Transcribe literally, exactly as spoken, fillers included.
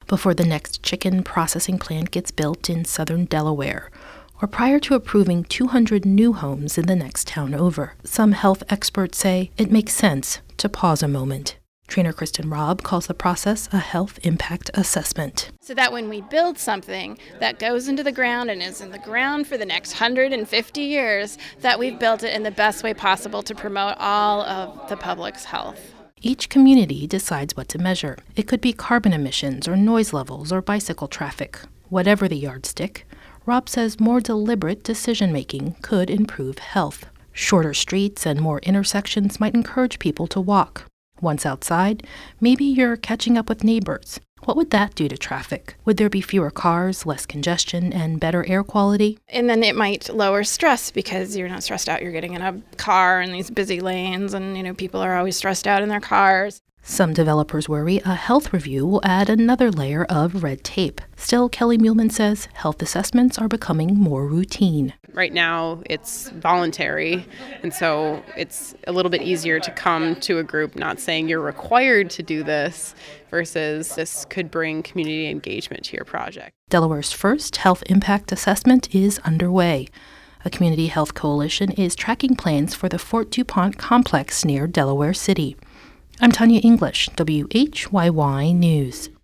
before the next chicken processing plant gets built in southern Delaware, or prior to approving two hundred new homes in the next town over. Some health experts say it makes sense to pause a moment. Trainer Kristen Robb calls the process a health impact assessment. So that when we build something that goes into the ground and is in the ground for the next one hundred fifty years, that we've built it in the best way possible to promote all of the public's health. Each community decides what to measure. It could be carbon emissions or noise levels or bicycle traffic. Whatever the yardstick, Robb says more deliberate decision-making could improve health. Shorter streets and more intersections might encourage people to walk. Once outside, maybe you're catching up with neighbors. What would that do to traffic? Would there be fewer cars, less congestion, and better air quality? And then it might lower stress because you're not stressed out. You're getting in a car in these busy lanes, and you know people are always stressed out in their cars. Some developers worry a health review will add another layer of red tape. Still, Kelly Muehlman says health assessments are becoming more routine. Right now, it's voluntary, and so it's a little bit easier to come to a group not saying you're required to do this versus this could bring community engagement to your project. Delaware's first health impact assessment is underway. A community health coalition is tracking plans for the Fort DuPont complex near Delaware City. I'm Tanya English, W H Y Y News.